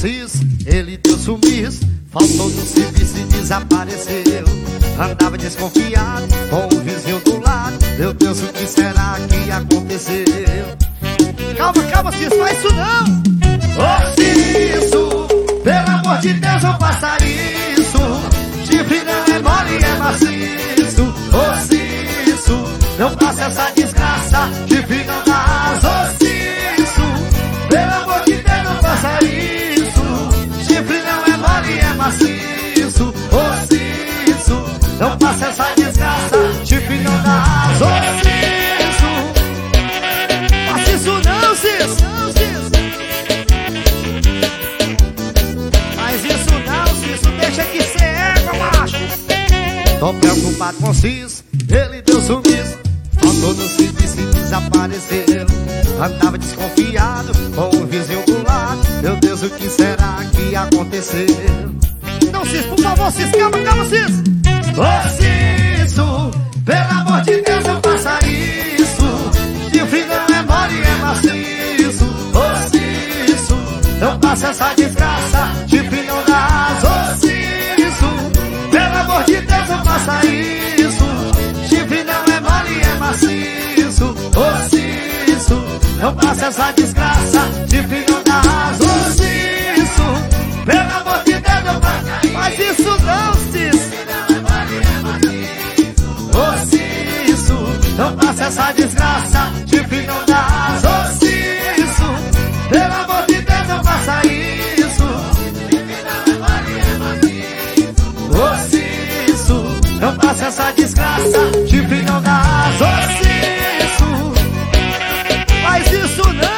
cis, ele deu sumiço, faltou no serviço e desapareceu. Andava desconfiado com o vizinho do lado. Meu Deus, o que será que aconteceu? Calma, calma, cis, faz isso não! Ô Cisso, pelo amor de Deus, não faça isso. Chifre não é mole, é maciço. Ô Cisso, não faça essa desgraça. Chifre não dá asa. Ô Cisso, pelo amor de Deus, não faça isso. Chifre não é mole, é maciço. Ô Cisso, não faça essa desgraça. Chifre não dá asa. Ô Cisso, faça isso não, Cisso. Faz isso não, Cisso, deixa que cê égua, macho. Tô preocupado com o Cisso, ele deu sumiço, faltou no serviço e desapareceu. Andava desconfiado com o vizinho do lado. Meu Deus, o que será que aconteceu? Não, Cisso, por favor, Cisso, calma, calma, Cisso. Ô Cisso, pelo amor de Deus, não faça isso. Chifre não é mole, é maciço. Ô Cisso, não faça essa desgraça. Chifre não dá asa. Ô Cisso, pelo amor de Deus, não faça isso. Chifre não é mole, é maciço. Ô Cisso, não faça essa desgraça. Chifre não dá asa. Ô Cisso, pelo amor de Deus, não faça isso. Faz isso não, Cisso. Ô Cisso, não faça essa desgraça. Chifre não dá asa. Ô Cisso, pelo amor de Deus, não faça isso. Ô Cisso, não faça essa desgraça. Chifre não dá asa. Ô Cisso, faz isso não.